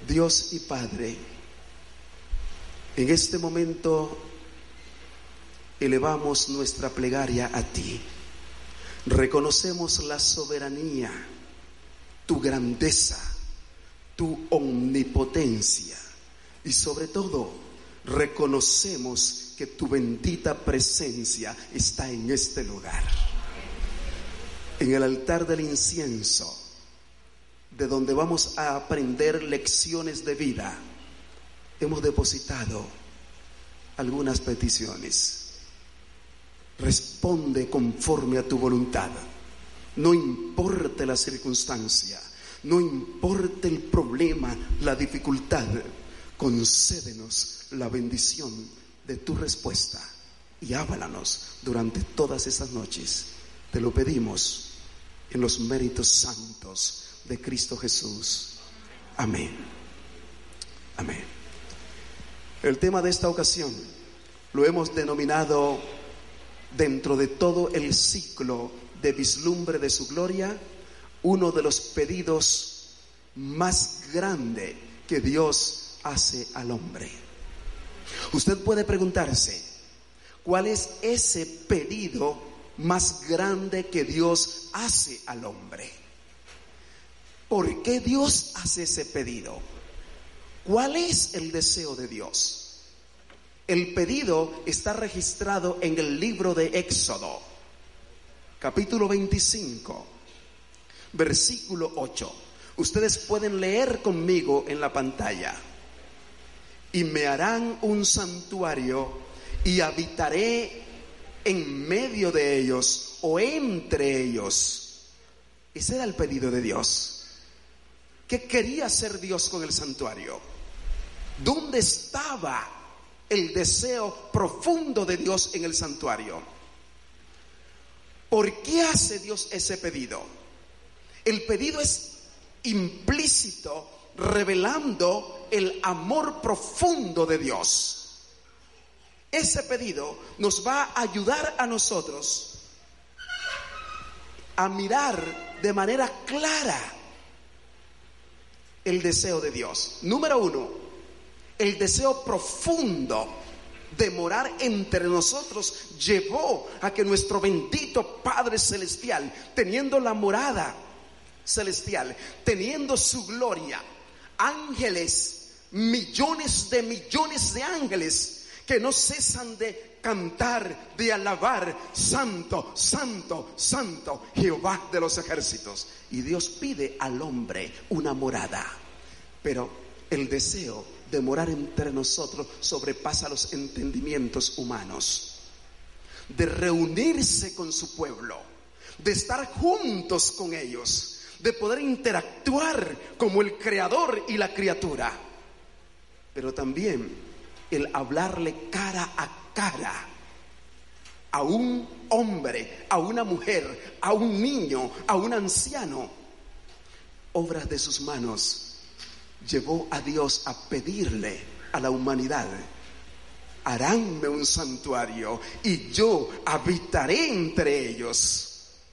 Dios y Padre, en este momento elevamos nuestra plegaria a ti. Reconocemos la soberanía, tu grandeza, tu omnipotencia y sobre todo reconocemos que tu bendita presencia está en este lugar. En el altar del incienso, de donde vamos a aprender lecciones de vida, hemos depositado algunas peticiones. Responde conforme a tu voluntad. No importa la circunstancia, no importa el problema, la dificultad, concédenos la bendición de tu respuesta y háblanos durante todas estas noches. Te lo pedimos en los méritos santos de Cristo Jesús. Amén. Amén. El tema de esta ocasión lo hemos denominado, dentro de todo el ciclo de vislumbre de su gloria, uno de los pedidos más grandes que Dios hace al hombre. Usted puede preguntarse, ¿cuál es ese pedido más grande que Dios hace al hombre? ¿Por qué Dios hace ese pedido? ¿Cuál es el deseo de Dios? El pedido está registrado en el libro de Éxodo, capítulo 25, versículo 8. Ustedes pueden leer conmigo en la pantalla. Y me harán un santuario y habitaré en medio de ellos o entre ellos. Ese era el pedido de Dios. ¿Qué quería hacer Dios con el santuario? ¿Dónde estaba el deseo profundo de Dios en el santuario? ¿Por qué hace Dios ese pedido? El pedido es implícito, revelando el amor profundo de Dios. Ese pedido nos va a ayudar a nosotros a mirar de manera clara el deseo de Dios. Número uno, el deseo profundo de morar entre nosotros llevó a que nuestro bendito Padre Celestial, teniendo la morada celestial, teniendo su gloria, ángeles, millones de ángeles que no cesan de cantar, de alabar: santo, santo, santo, Jehová de los ejércitos. Y Dios pide al hombre una morada, pero el deseo de morar entre nosotros sobrepasa los entendimientos humanos, de reunirse con su pueblo, de estar juntos con ellos, de poder interactuar como el creador y la criatura, pero también el hablarle cara a cara a un hombre, a una mujer, a un niño, a un anciano. Obras de sus manos llevó a Dios a pedirle a la humanidad: haránme un santuario y yo habitaré entre ellos.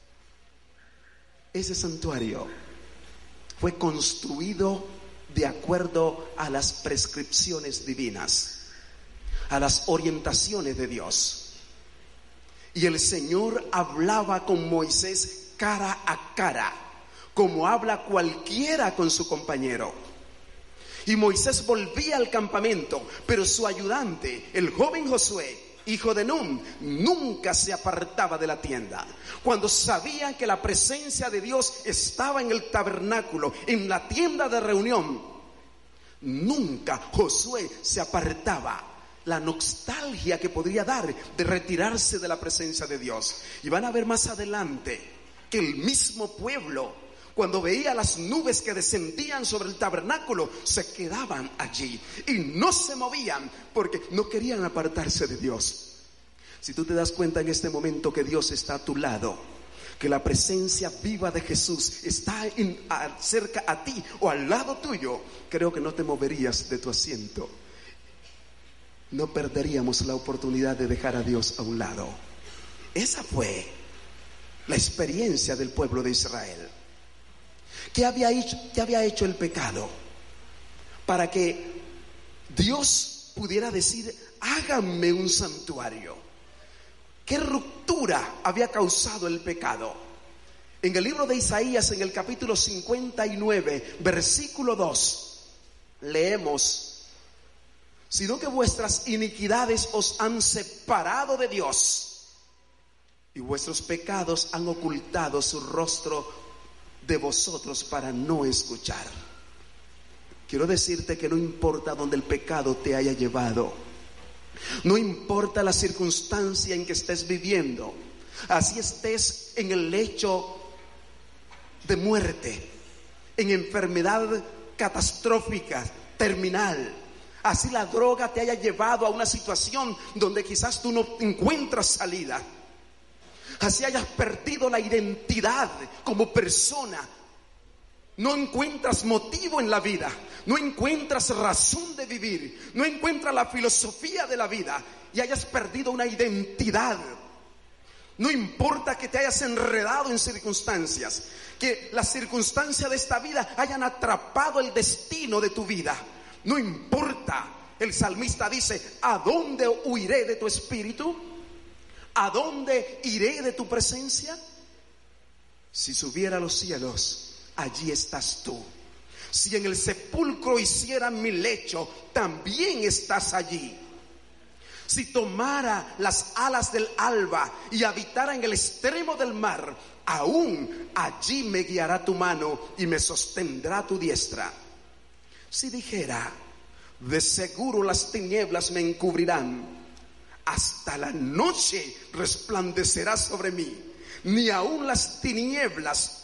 Ese santuario fue construido de acuerdo a las prescripciones divinas, a las orientaciones de Dios. Y el Señor hablaba con Moisés cara a cara, como habla cualquiera con su compañero. Y Moisés volvía al campamento, pero su ayudante, el joven Josué, hijo de Nun, nunca se apartaba de la tienda. Cuando sabían que la presencia de Dios estaba en el tabernáculo, en la tienda de reunión, nunca Josué se apartaba. La nostalgia que podría dar de retirarse de la presencia de Dios. Y van a ver más adelante que el mismo pueblo, cuando veía las nubes que descendían sobre el tabernáculo, se quedaban allí y no se movían porque no querían apartarse de Dios. Si tú te das cuenta en este momento que Dios está a tu lado, que la presencia viva de Jesús está cerca a ti o al lado tuyo, creo que no te moverías de tu asiento. No perderíamos la oportunidad de dejar a Dios a un lado. Esa fue la experiencia del pueblo de Israel. ¿Qué había hecho el pecado? para que Dios pudiera decir: háganme un santuario. ¿Qué ruptura había causado el pecado? En el libro de Isaías, en el capítulo 59, versículo 2, leemos: sino que vuestras iniquidades os han separado de Dios, y vuestros pecados han ocultado su rostro de vosotros para no escuchar. Quiero decirte que no importa dónde el pecado te haya llevado, no importa la circunstancia en que estés viviendo, así estés en el lecho de muerte, en enfermedad catastrófica, terminal, así la droga te haya llevado a una situación donde quizás tú no encuentras salida, así hayas perdido la identidad como persona, no encuentras motivo en la vida, no encuentras razón de vivir, no encuentras la filosofía de la vida y hayas perdido una identidad. No importa que te hayas enredado en circunstancias, que las circunstancias de esta vida hayan atrapado el destino de tu vida. No importa. El salmista dice: ¿a dónde huiré de tu espíritu? ¿A dónde iré de tu presencia? Si subiera a los cielos, allí estás tú. Si en el sepulcro hiciera mi lecho, también estás allí. Si tomara las alas del alba y habitara en el extremo del mar, aún allí me guiará tu mano y me sostendrá tu diestra. Si dijera: de seguro las tinieblas me encubrirán, hasta la noche resplandecerá sobre mí, ni aún las tinieblas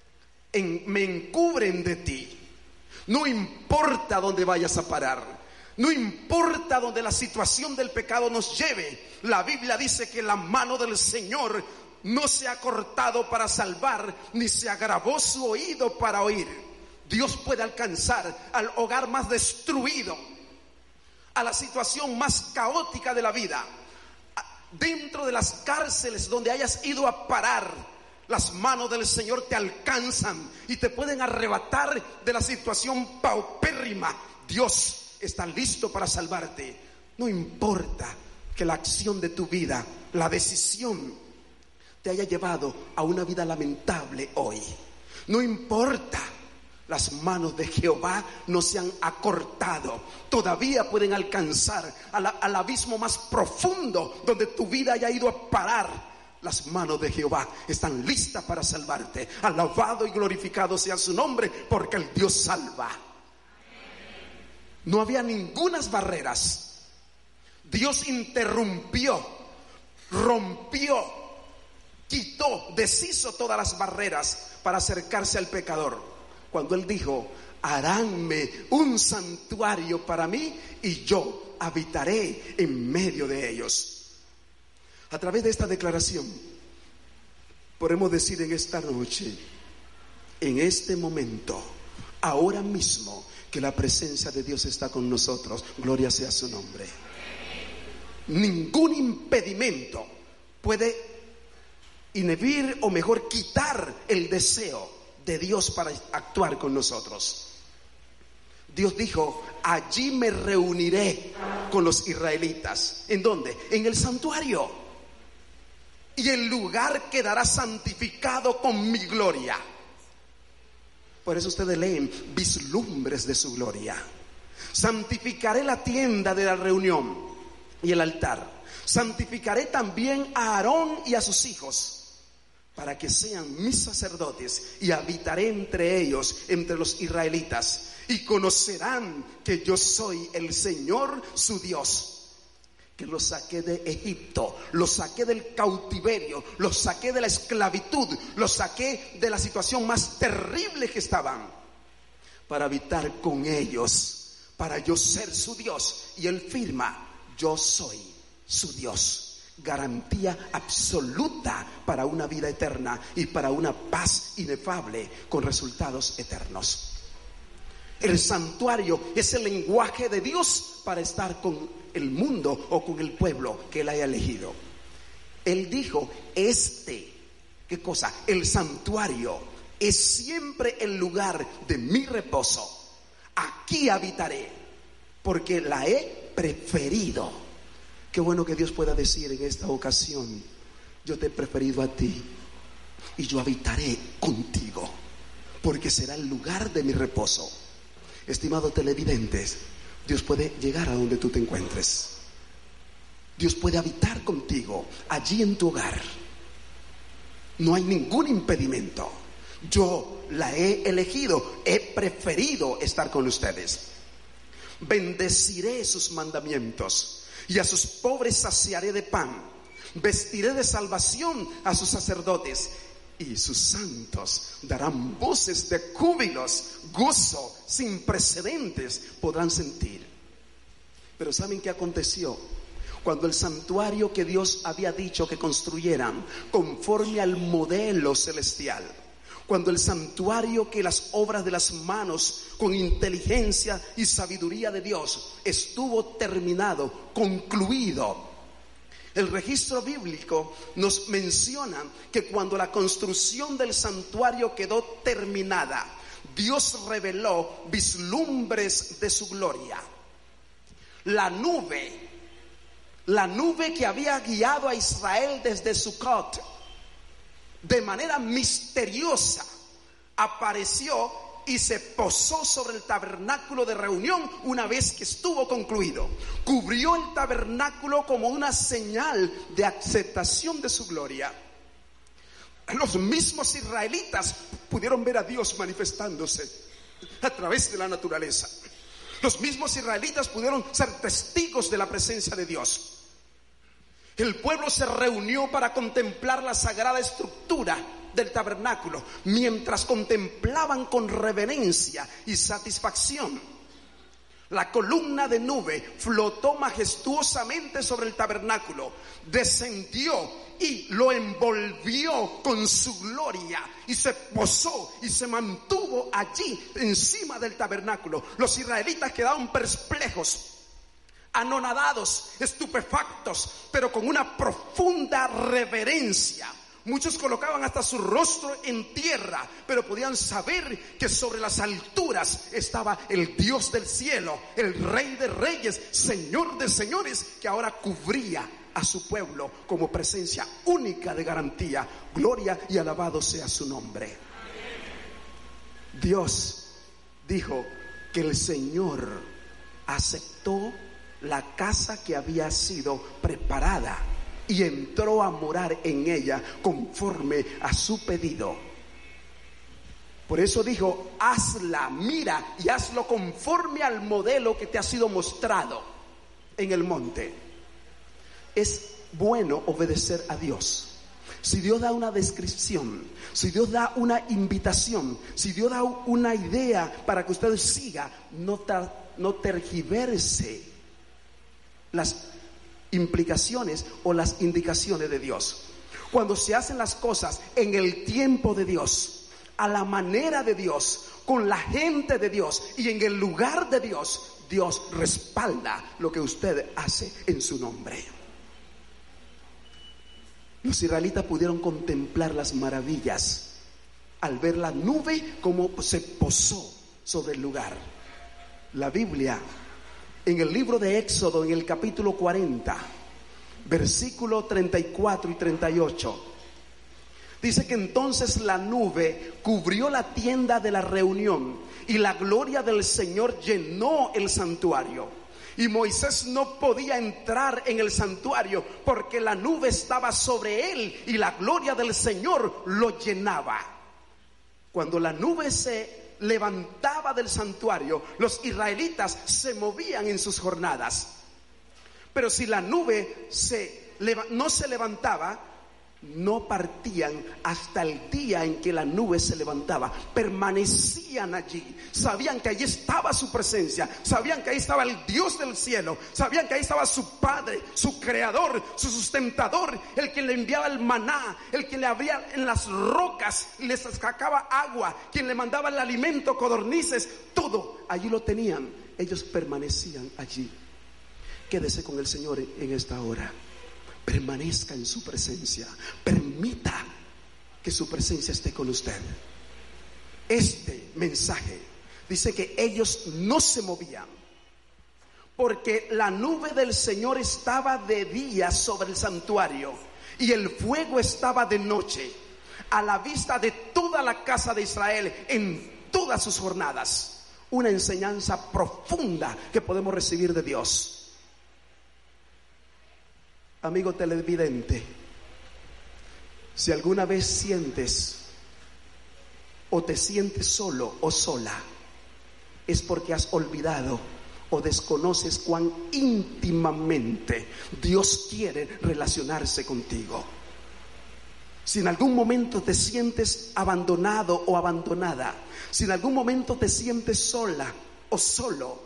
me encubren de ti. No importa dónde vayas a parar, no importa donde la situación del pecado nos lleve, la Biblia dice que la mano del Señor no se ha cortado para salvar, ni se agravó su oído para oír. Dios puede alcanzar al hogar más destruido, a la situación más caótica de la vida, dentro de las cárceles donde hayas ido a parar. Las manos del Señor te alcanzan y te pueden arrebatar de la situación paupérrima. Dios está listo para salvarte. No importa que la acción de tu vida, la decisión, te haya llevado a una vida lamentable hoy. No importa, las manos de Jehová no se han acortado. Todavía pueden alcanzar al abismo más profundo donde tu vida haya ido a parar. Las manos de Jehová están listas para salvarte. Alabado y glorificado sea su nombre, porque el Dios salva. No había ningunas barreras. Dios interrumpió, rompió, quitó, deshizo todas las barreras para acercarse al pecador. Cuando Él dijo: haránme un santuario para mí y yo habitaré en medio de ellos. A través de esta declaración podemos decir en esta noche, en este momento, ahora mismo, que la presencia de Dios está con nosotros. Gloria sea su nombre. Ningún impedimento puede inhibir, o mejor, quitar el deseo de Dios para actuar con nosotros. Dios dijo: allí me reuniré con los israelitas. ¿En dónde? En el santuario. Y el lugar quedará santificado con mi gloria. Por eso ustedes leen vislumbres de su gloria. Santificaré la tienda de la reunión y el altar. Santificaré también a Aarón y a sus hijos, para que sean mis sacerdotes, y habitaré entre ellos, entre los israelitas, y conocerán que yo soy el Señor su Dios, que los saqué de Egipto, los saqué del cautiverio, los saqué de la esclavitud, los saqué de la situación más terrible que estaban, para habitar con ellos, para yo ser su Dios. Y Él firma: yo soy su Dios. Garantía absoluta para una vida eterna y para una paz inefable con resultados eternos. El santuario es el lenguaje de Dios para estar con el mundo o con el pueblo que Él haya elegido. Él dijo: ¿qué cosa? El santuario es siempre el lugar de mi reposo. aquí habitaré, porque la he preferido. Qué bueno que Dios pueda decir en esta ocasión: yo te he preferido a ti y yo habitaré contigo, porque será el lugar de mi reposo. Estimados televidentes, Dios puede llegar a donde tú te encuentres. Dios puede habitar contigo allí en tu hogar. No hay ningún impedimento. Yo la he elegido, he preferido estar con ustedes. Bendeciré sus mandamientos y a sus pobres saciaré de pan. Vestiré de salvación a sus sacerdotes y sus santos darán voces de júbilos, gozo sin precedentes podrán sentir. Pero ¿saben qué aconteció? Cuando el santuario que Dios había dicho que construyeran conforme al modelo celestial, cuando el santuario que las obras de las manos con inteligencia y sabiduría de Dios estuvo terminado, concluido, el registro bíblico nos menciona que cuando la construcción del santuario quedó terminada, Dios reveló vislumbres de su gloria. La nube que había guiado a Israel desde Sucot, de manera misteriosa apareció y se posó sobre el tabernáculo de reunión una vez que estuvo concluido. Cubrió el tabernáculo como una señal de aceptación de su gloria. Los mismos israelitas pudieron ver a Dios manifestándose a través de la naturaleza. Los mismos israelitas pudieron ser testigos de la presencia de Dios. El pueblo se reunió para contemplar la sagrada estructura del tabernáculo, mientras contemplaban con reverencia y satisfacción. La columna de nube flotó majestuosamente sobre el tabernáculo, descendió y lo envolvió con su gloria y se posó y se mantuvo allí encima del tabernáculo. Los israelitas quedaron perplejos, anonadados, estupefactos, pero con una profunda reverencia. Muchos colocaban hasta su rostro en tierra, pero podían saber que sobre las alturas estaba el Dios del cielo, el Rey de reyes, Señor de señores, que ahora cubría a su pueblo como presencia única de garantía. Gloria y alabado sea su nombre. Dios dijo que el Señor aceptó la casa que había sido preparada y entró a morar en ella conforme a su pedido. Por eso dijo: hazla, mira y hazlo conforme al modelo que te ha sido mostrado en el monte. Es bueno obedecer a Dios. Si Dios da una descripción, si Dios da una invitación, si Dios da una idea para que usted siga, no tergiverse las implicaciones o las indicaciones de Dios. Cuando se hacen las cosas en el tiempo de Dios, a la manera de Dios, con la gente de Dios y en el lugar de Dios, Dios respalda lo que usted hace en su nombre. Los israelitas pudieron contemplar las maravillas al ver la nube como se posó sobre el lugar. La Biblia, en el libro de Éxodo, en el capítulo 40, versículo 34 y 38, dice que entonces la nube cubrió la tienda de la reunión y la gloria del Señor llenó el santuario. Y Moisés no podía entrar en el santuario porque la nube estaba sobre él y la gloria del Señor lo llenaba. Cuando la nube se levantaba del santuario, los israelitas se movían en sus jornadas. Pero si la nube no se levantaba, no partían hasta el día en que la nube se levantaba. Permanecían allí. Sabían que allí estaba su presencia. Sabían que ahí estaba el Dios del cielo. Sabían que ahí estaba su Padre, su Creador, su sustentador, el que le enviaba el maná, el que le abría en las rocas y les sacaba agua, quien le mandaba el alimento, codornices, todo allí lo tenían. Ellos permanecían allí. Quédese con el Señor en esta hora. Permanezca en su presencia. Permita que su presencia esté con usted. Este mensaje dice que ellos no se movían, porque la nube del Señor estaba de día sobre el santuario y el fuego estaba de noche, a la vista de toda la casa de Israel en todas sus jornadas. Una enseñanza profunda que podemos recibir de Dios. Amigo televidente, si alguna vez sientes o te sientes solo o sola, es porque has olvidado o desconoces cuán íntimamente Dios quiere relacionarse contigo. Si en algún momento te sientes abandonado o abandonada, si en algún momento te sientes sola o solo,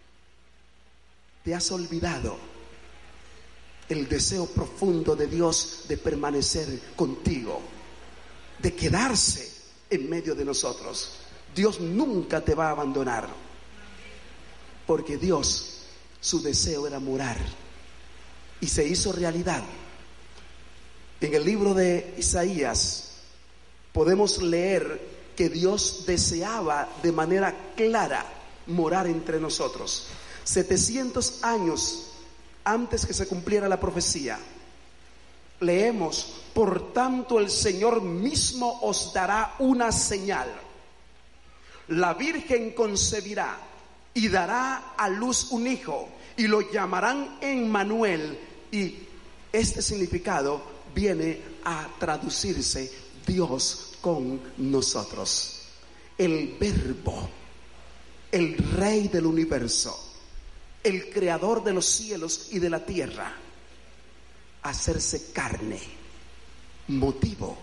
te has olvidado el deseo profundo de Dios de permanecer contigo, de quedarse en medio de nosotros. Dios nunca te va a abandonar, porque Dios, su deseo era morar, y se hizo realidad. En el libro de Isaías podemos leer que Dios deseaba de manera clara morar entre nosotros. 700 años antes que se cumpliera la profecía, leemos: por tanto el Señor mismo os dará una señal. La Virgen concebirá y dará a luz un hijo, y lo llamarán Emmanuel. Y este significado viene a traducirse: Dios con nosotros. El Verbo, el Rey del universo, el Creador de los cielos y de la tierra, hacerse carne, motivo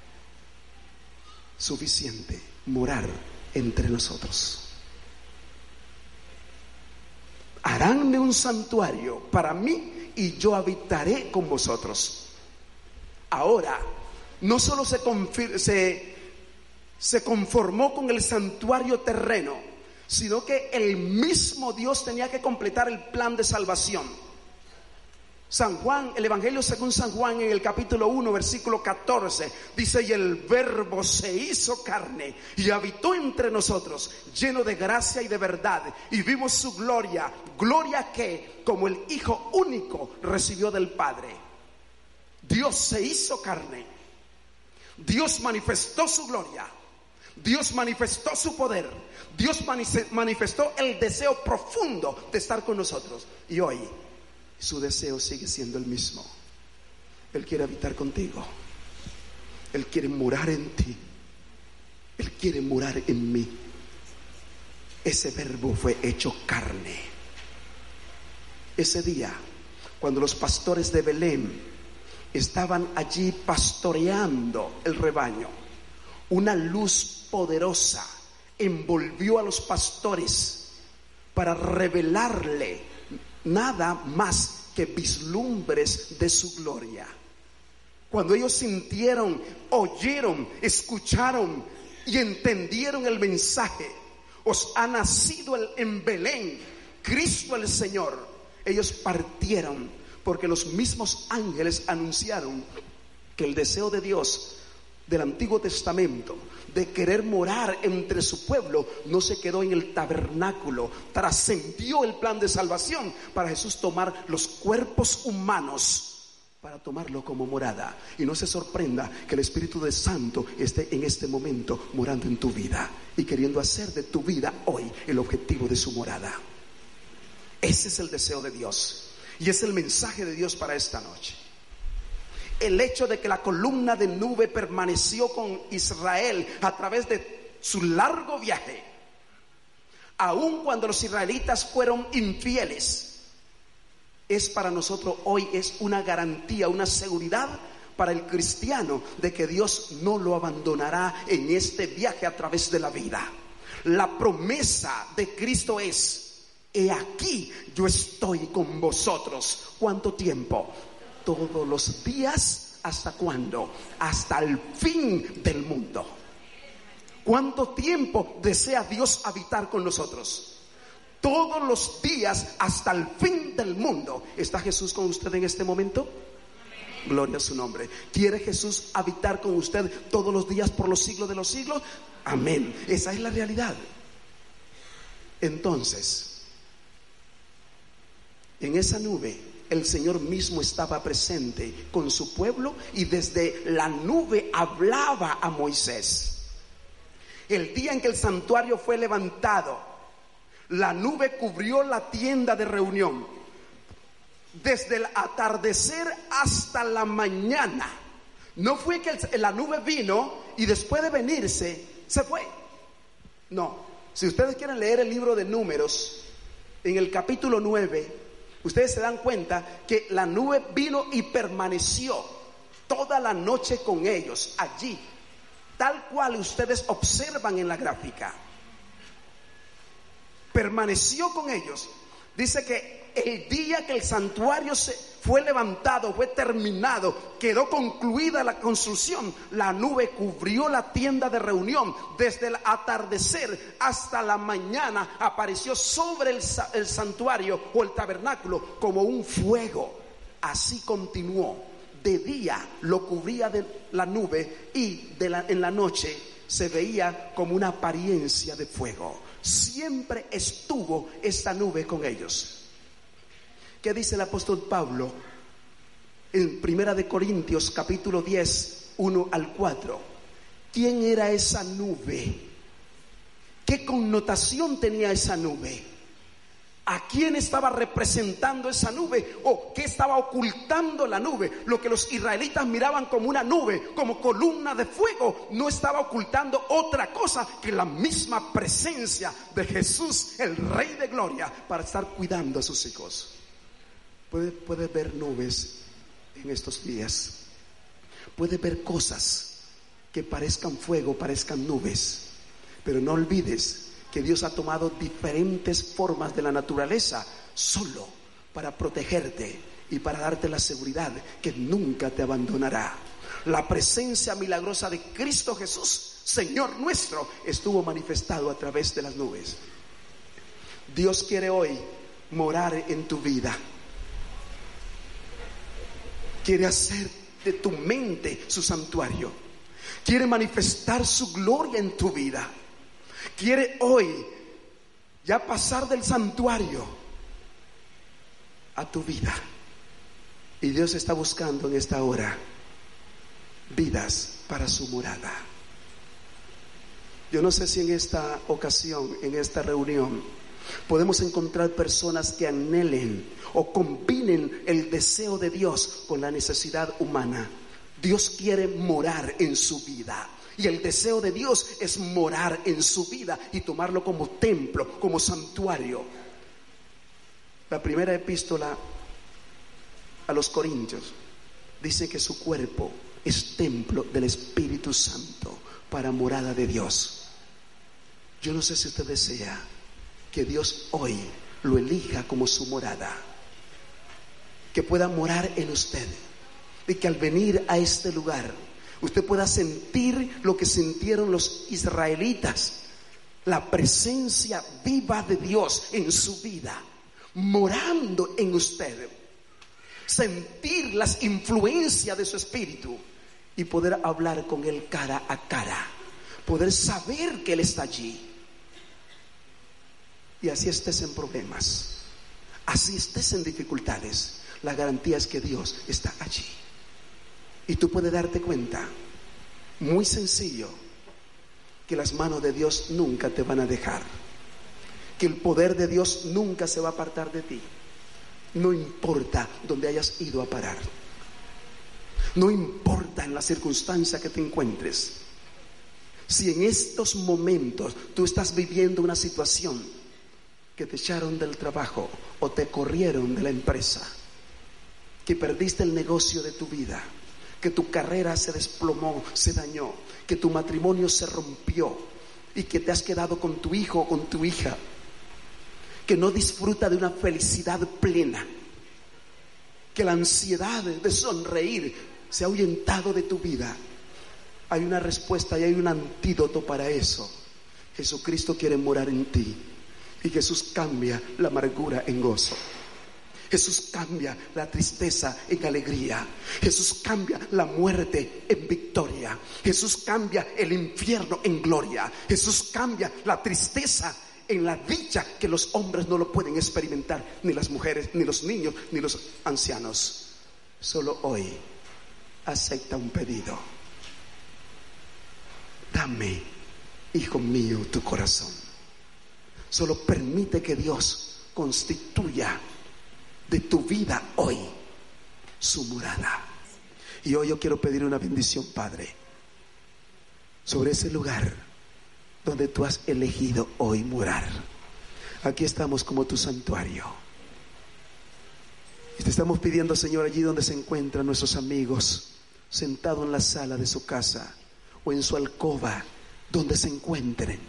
suficiente, morar entre nosotros. Haránme un santuario para mí y yo habitaré con vosotros. Ahora, no solo se conformó con el santuario terreno, sino que el mismo Dios tenía que completar el plan de salvación. San Juan, el Evangelio según San Juan, en el capítulo 1, versículo 14, dice: y el Verbo se hizo carne y habitó entre nosotros, lleno de gracia y de verdad, y vimos su gloria, gloria que como el Hijo único recibió del Padre. Dios se hizo carne, Dios manifestó su gloria, Dios manifestó su poder, Dios manifestó el deseo profundo de estar con nosotros. Y hoy su deseo sigue siendo el mismo. Él quiere habitar contigo, Él quiere morar en ti, Él quiere morar en mí. Ese Verbo fue hecho carne. Ese día, cuando los pastores de Belén estaban allí pastoreando el rebaño, una luz poderosa envolvió a los pastores para revelarle nada más que vislumbres de su gloria. Cuando ellos sintieron, oyeron, escucharon y entendieron el mensaje: os ha nacido en Belén Cristo el Señor, ellos partieron, porque los mismos ángeles anunciaron que el deseo de Dios del Antiguo Testamento de querer morar entre su pueblo no se quedó en el tabernáculo, trascendió el plan de salvación para Jesús tomar los cuerpos humanos para tomarlo como morada. Y no se sorprenda que el Espíritu de Santo esté en este momento morando en tu vida y queriendo hacer de tu vida hoy el objetivo de su morada. Ese es el deseo de Dios y es el mensaje de Dios para esta noche. El hecho de que la columna de nube permaneció con Israel a través de su largo viaje, aun cuando los israelitas fueron infieles, es para nosotros hoy es una garantía, una seguridad para el cristiano de que Dios no lo abandonará en este viaje a través de la vida. La promesa de Cristo es: he aquí, yo estoy con vosotros. ¿Cuánto tiempo? Todos los días. ¿Hasta cuándo? Hasta el fin del mundo. ¿Cuánto tiempo desea Dios habitar con nosotros? Todos los días hasta el fin del mundo. ¿Está Jesús con usted en este momento? Gloria a su nombre. ¿Quiere Jesús habitar con usted todos los días por los siglos de los siglos? Amén. Esa es la realidad. Entonces, en esa nube el Señor mismo estaba presente con su pueblo y desde la nube hablaba a Moisés. El día en que el santuario fue levantado, la nube cubrió la tienda de reunión. Desde el atardecer hasta la mañana. No fue que la nube vino y después de venirse se fue. No. Si ustedes quieren leer el libro de Números, en el capítulo 9, ustedes se dan cuenta que la nube vino y permaneció toda la noche con ellos allí, tal cual ustedes observan en la gráfica. Permaneció con ellos. Dice que el día que el santuario fue levantado, fue terminado, quedó concluida la construcción, la nube cubrió la tienda de reunión. Desde el atardecer hasta la mañana apareció sobre el santuario o el tabernáculo como un fuego. Así continuó. De día lo cubría de la nube y en la noche se veía como una apariencia de fuego. Siempre estuvo esta nube con ellos. ¿Qué dice el apóstol Pablo en 1 Corintios capítulo 10, 1 al 4? ¿Quién era esa nube? ¿Qué connotación tenía esa nube? ¿A quién estaba representando esa nube? ¿O qué estaba ocultando la nube? Lo que los israelitas miraban como una nube, como columna de fuego, no estaba ocultando otra cosa que la misma presencia de Jesús, el Rey de Gloria, para estar cuidando a sus hijos. Puede ver nubes en estos días. Puede ver cosas que parezcan fuego, parezcan nubes. Pero no olvides que Dios ha tomado diferentes formas de la naturaleza solo para protegerte y para darte la seguridad que nunca te abandonará. La presencia milagrosa de Cristo Jesús, Señor nuestro, estuvo manifestado a través de las nubes. Dios quiere hoy morar en tu vida. Quiere hacer de tu mente su santuario. Quiere manifestar su gloria en tu vida. Quiere hoy ya pasar del santuario a tu vida. Y Dios está buscando en esta hora vidas para su morada. Yo no sé si en esta ocasión, en esta reunión, podemos encontrar personas que anhelen o combinen el deseo de Dios con la necesidad humana. Dios quiere morar en su vida. Y el deseo de Dios es morar en su vida y tomarlo como templo, como santuario. La primera epístola a los Corintios dice que su cuerpo es templo del Espíritu Santo para morada de Dios. Yo no sé si usted desea que Dios hoy lo elija como su morada, que pueda morar en usted y que al venir a este lugar usted pueda sentir lo que sintieron los israelitas, la presencia viva de Dios en su vida, morando en usted, sentir las influencias de su espíritu y poder hablar con Él cara a cara, poder saber que Él está allí. Y así estés en problemas, así estés en dificultades, la garantía es que Dios está allí. Y tú puedes darte cuenta, muy sencillo, que las manos de Dios nunca te van a dejar, que el poder de Dios nunca se va a apartar de ti. No importa dónde hayas ido a parar, no importa en la circunstancia que te encuentres. Si en estos momentos tú estás viviendo una situación que te echaron del trabajo o te corrieron de la empresa, que perdiste el negocio de tu vida, que tu carrera se desplomó, se dañó, que tu matrimonio se rompió y que te has quedado con tu hijo o con tu hija, que no disfruta de una felicidad plena, que la ansiedad de sonreír se ha ahuyentado de tu vida, hay una respuesta y hay un antídoto para eso. Jesucristo quiere morar en ti y Jesús cambia la amargura en gozo. Jesús cambia la tristeza en alegría. Jesús cambia la muerte en victoria. Jesús cambia el infierno en gloria. Jesús cambia la tristeza en la dicha que los hombres no lo pueden experimentar, ni las mujeres, ni los niños, ni los ancianos. Solo hoy acepta un pedido. Dame, hijo mío, tu corazón. Solo permite que Dios constituya de tu vida hoy su morada. Y hoy yo quiero pedir una bendición, Padre, sobre ese lugar donde tú has elegido hoy morar. Aquí estamos como tu santuario. Y te estamos pidiendo, Señor, allí donde se encuentran nuestros amigos, sentados en la sala de su casa o en su alcoba, donde se encuentren.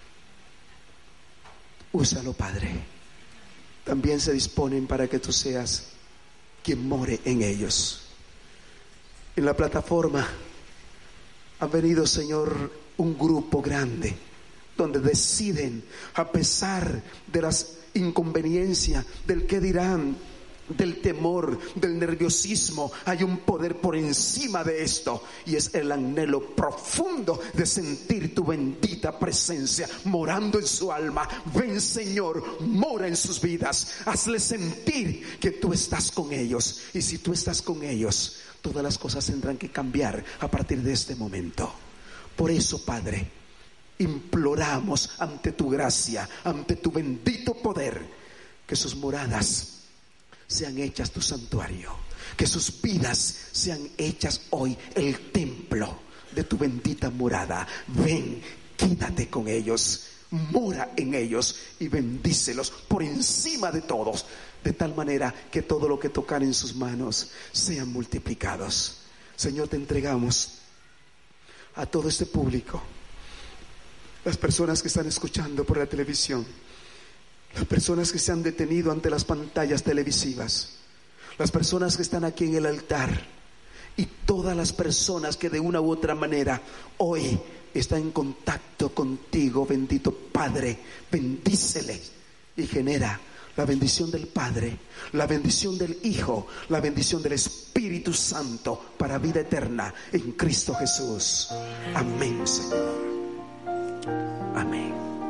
Úsalo, Padre. También se disponen para que tú seas quien more en ellos. En la plataforma ha venido, Señor, un grupo grande donde deciden, a pesar de las inconveniencias, del qué dirán, del temor, del nerviosismo, hay un poder por encima de esto, y es el anhelo profundo de sentir tu bendita presencia morando en su alma. Ven, Señor, mora en sus vidas, hazle sentir que tú estás con ellos, y si tú estás con ellos, todas las cosas tendrán que cambiar a partir de este momento. Por eso, Padre, imploramos ante tu gracia, ante tu bendito poder, que sus moradas sean hechas tu santuario, que sus vidas sean hechas hoy el templo de tu bendita morada. Ven, quédate con ellos, mora en ellos y bendícelos por encima de todos, de tal manera que todo lo que tocar en sus manos sean multiplicados. Señor, te entregamos a todo este público, las personas que están escuchando por la televisión, las personas que se han detenido ante las pantallas televisivas, las personas que están aquí en el altar, y todas las personas que de una u otra manera hoy están en contacto contigo, bendito Padre. Bendíceles y genera la bendición del Padre, la bendición del Hijo, la bendición del Espíritu Santo para vida eterna en Cristo Jesús. Amén, Señor. Amén.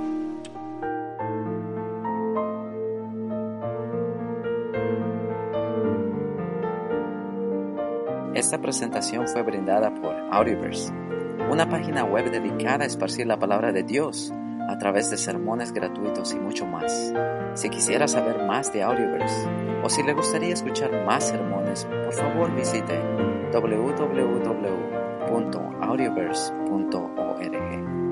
Esta presentación fue brindada por Audioverse, una página web dedicada a esparcir la palabra de Dios a través de sermones gratuitos y mucho más. Si quisiera saber más de Audioverse o si le gustaría escuchar más sermones, por favor visite www.audioverse.org.